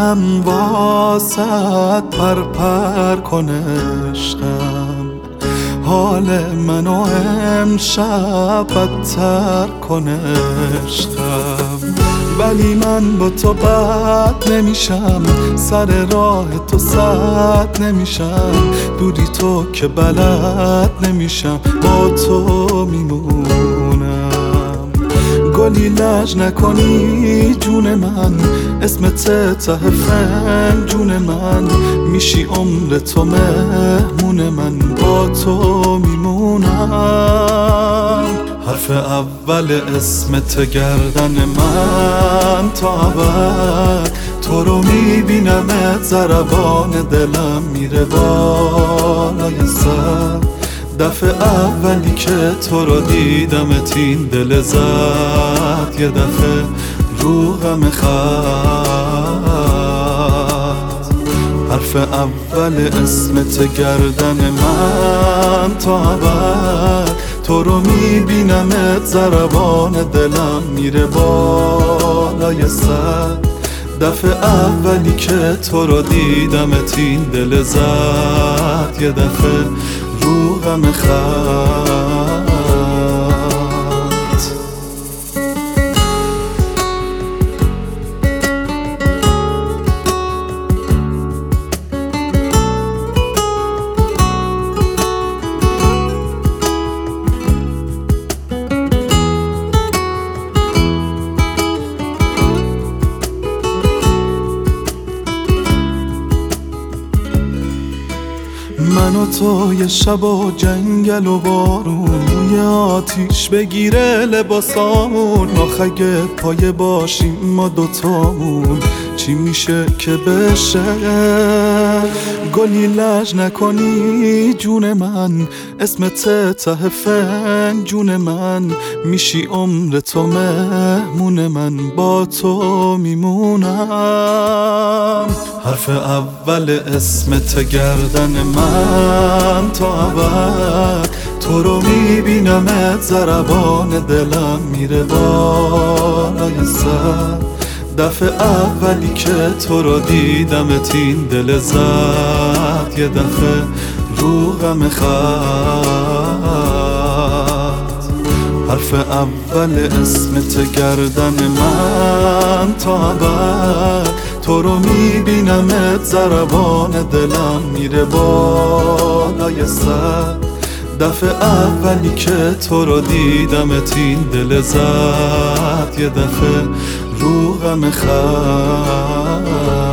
دلم واسد پر کنه عشقم، حال منو امشب بدتر کنه عشقم. ولی من با تو بد نمیشم، سر راه تو سد نمیشم، دوری تو که بلد نمیشم، با تو میمونم. گلی لج نکنی جون من، اسمت ته جون من، میشی عمر تو مهمون من، با تو میمونم. حرف اول اسمت گردن من تا ابد، تو رو میبینمت ضربان دلم میره بالای سر. دفعه اولی که تو رو دیدمت این دل زد یه دفعه رو غم خط. حرف اول اسمت گردن من تا ابد، تو رو میبینمت ضربان دلم میره بالای سر. دفعه اولی که تو رو دیدمت این دل زد یه دفعه رو غم خط. من و تو یه شب و جنگل و بارون، روی آتیش بگیره لباسامون، آخ اگه پایه باشیم ما دوتامون چی میشه که بشه؟ گلی لج نکنی جون من، اسمت ته جون من، میشی عمر تو مهمون من، با تو میمونم. حرف اول اسمت گردن من تا ابد، تو رو میبینمت ضربان دلم میره بالای سر. دفعه اولی که تو رو دیدمت این دل زد یه دفعه رو غم خط. حرف اول اسمت گردن من تا ابد، تو رو میبینمت ضربان دلم میره بالای سر. دفعه اولی که تو رو دیدمت این دل زد یه دفعه رو غم خط.